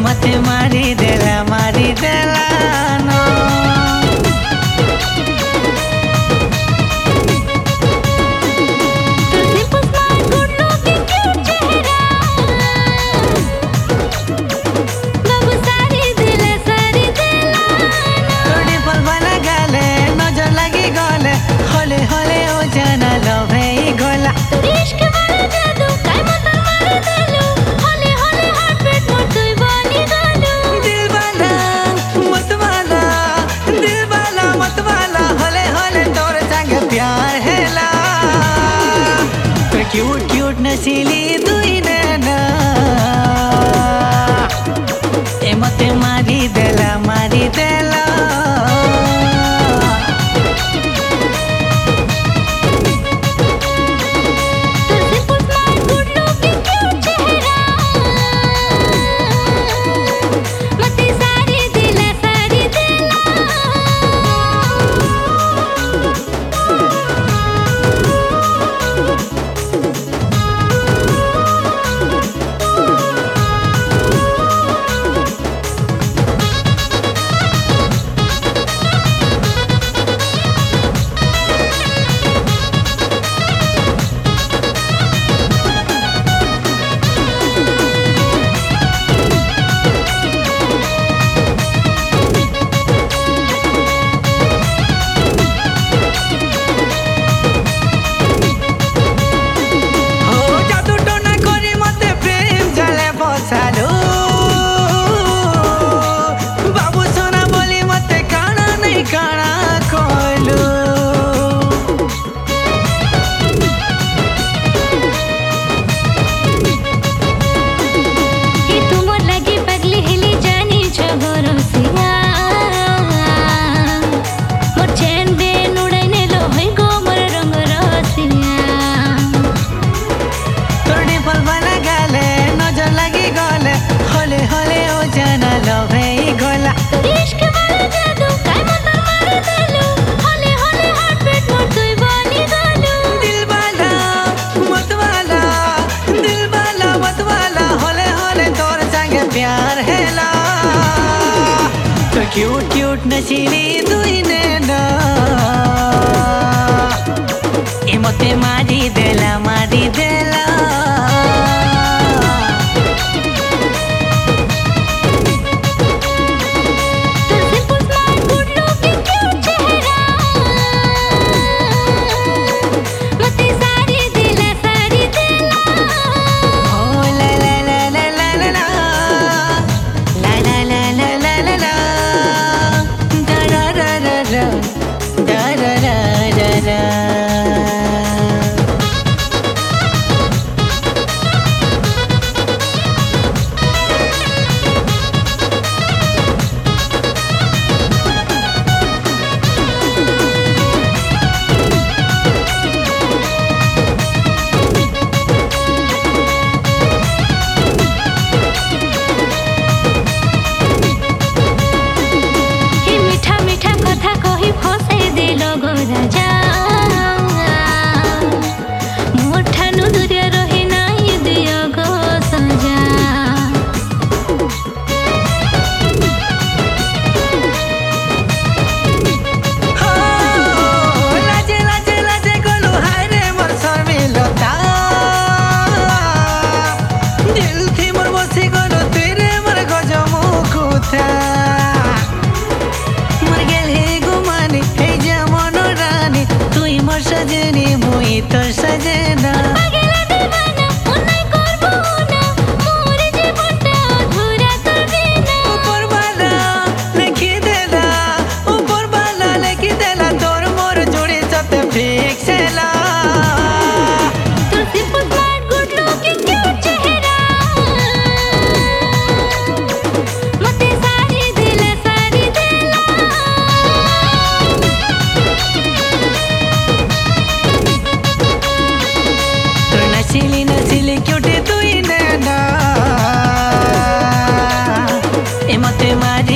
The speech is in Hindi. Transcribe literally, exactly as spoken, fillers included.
मते मारी देला मारी देला नो क्यूट क्यूट नसीली दुई नैना ए मते मारी देला मारी देला प्यार हैला तो क्यूट क्यूट नसीली दुई नैना ए मते मारी देला मारी देला सजनी मुई तो सजना ऊपर वाला लिखी देला ऊपर वाला लिखी देला तोर मोर जोड़ी सब फिक्स हैला नसीली नसीली क्यूट दुई नैना ए मते मारी